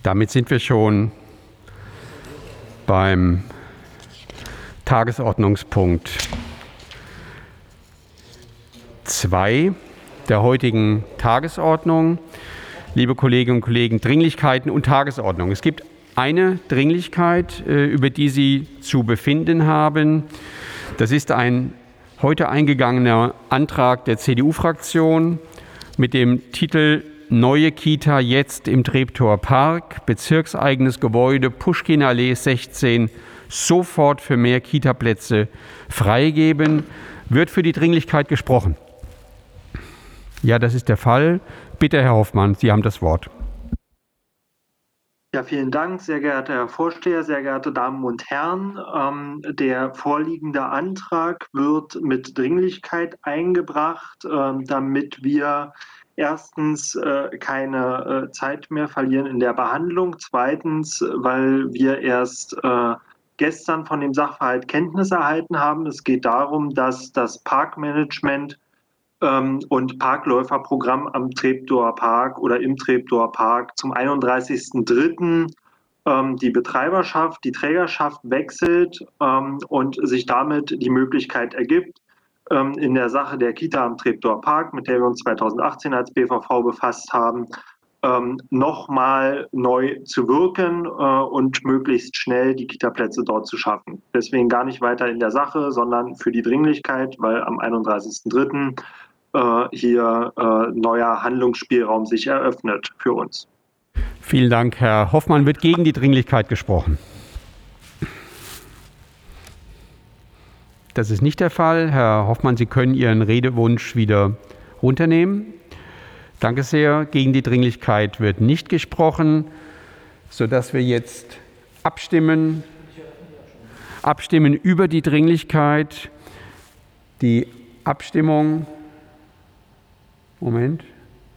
Damit sind wir schon beim Tagesordnungspunkt 2 der heutigen Tagesordnung. Liebe Kolleginnen und Kollegen, Dringlichkeiten und Tagesordnung. Es gibt eine Dringlichkeit, über die Sie zu befinden haben. Das ist ein heute eingegangener Antrag der CDU-Fraktion mit dem Titel Neue Kita jetzt im Treptower Park, bezirkseigenes Gebäude, Puschkinallee 16, sofort für mehr Kitaplätze freigeben. Wird für die Dringlichkeit gesprochen? Ja, das ist der Fall. Bitte, Herr Hoffmann, Sie haben das Wort. Ja, vielen Dank, sehr geehrter Herr Vorsteher, sehr geehrte Damen und Herren. Der vorliegende Antrag wird mit Dringlichkeit eingebracht, damit wir erstens keine Zeit mehr verlieren in der Behandlung, zweitens, weil wir erst gestern von dem Sachverhalt Kenntnis erhalten haben. Es geht darum, dass das Parkmanagement und Parkläuferprogramm am Treptower Park oder im Treptower Park zum 31.03. Die Betreiberschaft, die Trägerschaft wechselt und sich damit die Möglichkeit ergibt, in der Sache der Kita am Treptower Park, mit der wir uns 2018 als BVV befasst haben, nochmal neu zu wirken und möglichst schnell die Kitaplätze dort zu schaffen. Deswegen gar nicht weiter in der Sache, sondern für die Dringlichkeit, weil am 31.03. Hier neuer Handlungsspielraum sich eröffnet für uns. Vielen Dank, Herr Hoffmann. Wird gegen die Dringlichkeit gesprochen? Das ist nicht der Fall. Herr Hoffmann, Sie können Ihren Redewunsch wieder runternehmen. Danke sehr. Gegen die Dringlichkeit wird nicht gesprochen, sodass wir jetzt abstimmen über die Dringlichkeit. Die Abstimmung. Moment.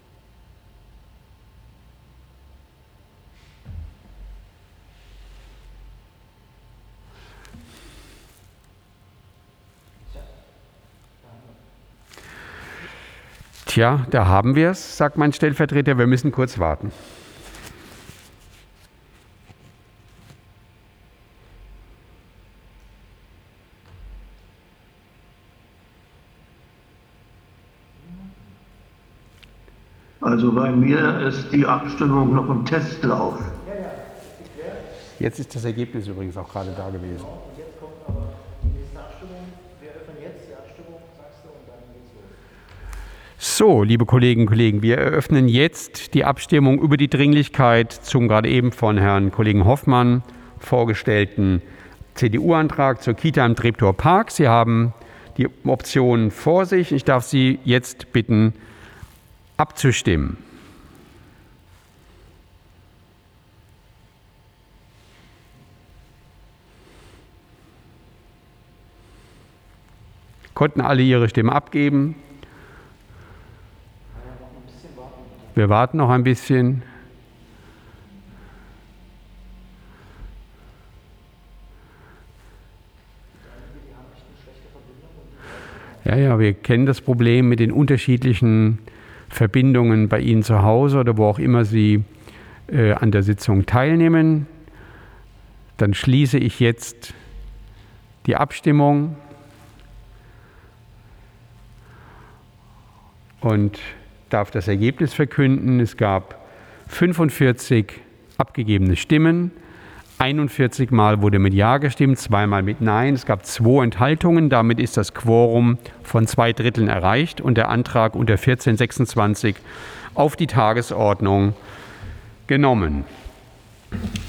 Tja, da haben wir es, sagt mein Stellvertreter. Wir müssen kurz warten. Also bei mir ist die Abstimmung noch im Testlauf. Jetzt ist das Ergebnis übrigens auch gerade da gewesen. Jetzt kommt aber die nächste Abstimmung. Wir öffnen jetzt die Abstimmung, sagst du, und dann geht's los. So, liebe Kolleginnen und Kollegen, wir eröffnen jetzt die Abstimmung über die Dringlichkeit zum gerade eben von Herrn Kollegen Hoffmann vorgestellten CDU-Antrag zur Kita im Treptower Park. Sie haben die Optionen vor sich. Ich darf Sie jetzt bitten, abzustimmen. Konnten alle ihre Stimme abgeben? Wir warten noch ein bisschen. Ja, wir kennen das Problem mit den unterschiedlichen Verbindungen bei Ihnen zu Hause oder wo auch immer Sie an der Sitzung teilnehmen. Dann schließe ich jetzt die Abstimmung und darf das Ergebnis verkünden. Es gab 45 abgegebene Stimmen. 41 Mal wurde mit Ja gestimmt, 2 Mal mit Nein. Es gab 2 Enthaltungen. Damit ist das Quorum von 2/3 erreicht und der Antrag unter 1426 auf die Tagesordnung genommen.